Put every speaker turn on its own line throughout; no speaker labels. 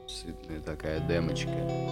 Сытная такая демочка.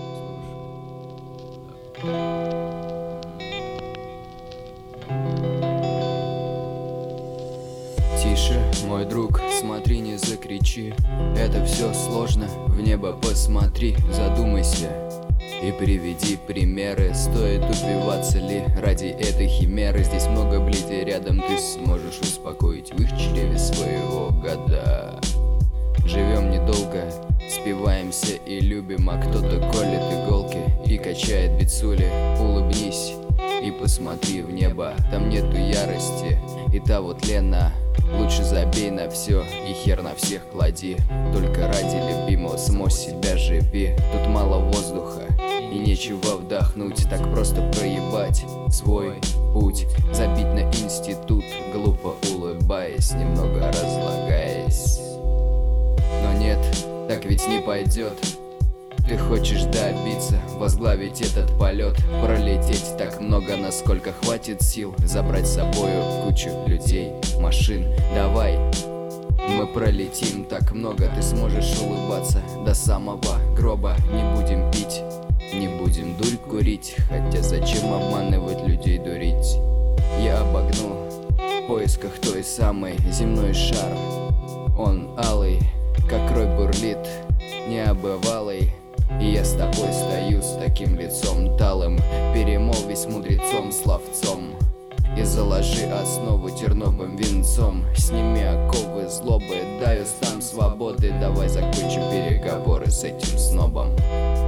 Тише, мой друг, смотри, не закричи. Это все сложно, в небо посмотри, задумайся и приведи примеры. Стоит убиваться ли ради этой химеры? Здесь много близей, рядом ты сможешь успокоить в их чреве своего года. Живем недолго, спиваемся и любим, а кто-то колет иголки и качает бицули. Улыбнись и посмотри в небо, там нету ярости и того тлена. Лучше забей на все и хер на всех клади. Только ради любимого самого себя живи. Тут мало воздуха и нечего вдохнуть. Так просто проебать свой путь, забить на институт, глупо улыбаясь, немного разлагаясь. Но нет, так ведь не пойдет. Ты хочешь добиться, возглавить этот полет, пролететь так много, насколько хватит сил, забрать с собою кучу людей, машин. Давай, мы пролетим так много, ты сможешь улыбаться до самого гроба. Не будем пить, не будем дурь курить, хотя зачем обманывать людей, дурить? Я обогну в поисках той самой земной шар. Он алый, как кровь бурлит, необывалый. И я с тобой стою с таким лицом талым, перемолвись мудрецом, словцом, и заложи основу терновым венцом. Сними оковы злобы, дай устам свободы. Давай закончим переговоры с этим снобом.